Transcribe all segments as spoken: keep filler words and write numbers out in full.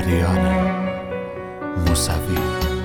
شهریان موسوی.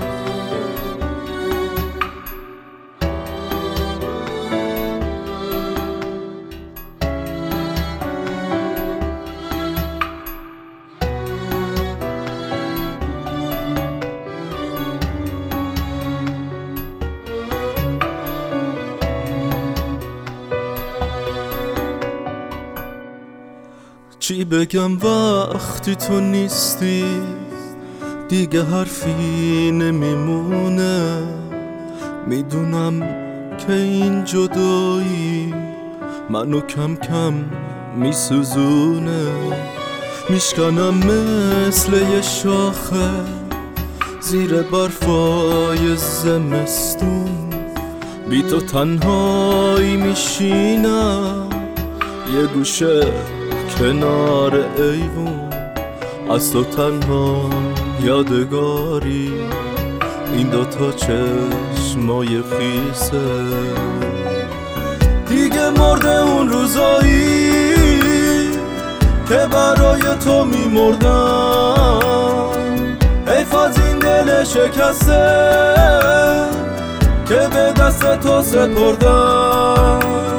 چی بگم وقتی تو نیستی، دیگه حرفی نمیمونه. میدونم که این جدایی منو کم کم میسوزونه. میشکنم مثل یه شاخه زیر برفای زمستون، بی تو تنهایی میشینم یه گوشه کنار ایوون. از تو تنها یادگاری این دوتا چشمای خیسه. دیگه مرده اون روزایی که برای تو میمردم. حیف از این دل شکسته که به دست تو سپردم.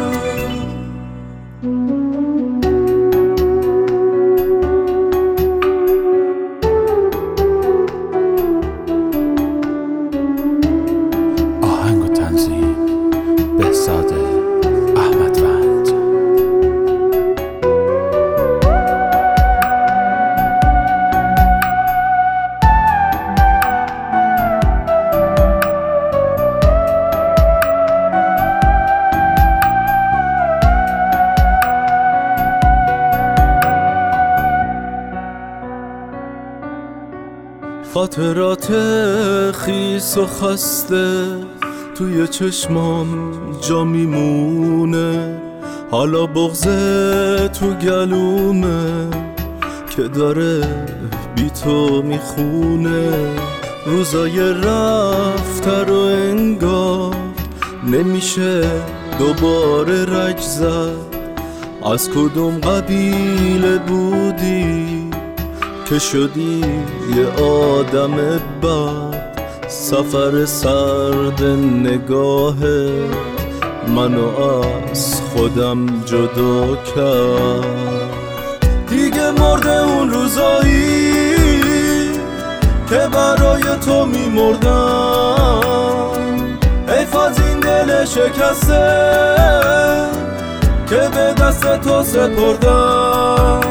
خاطرات خیس و خسته توی چشمام جا میمونه. حالا بغضه تو گلومه که داره بی تو میخونه. روزای رفته رو انگار نمیشه دوباره رج زد. از کدوم قبیله بودی که شدی یه آدم بد؟ سفر سرد نگاهت منو از خودم جدا کرد. دیگه مرده اون روزایی که برای تو میمردم. حیف از این دل شکسته که به دست تو سپردم.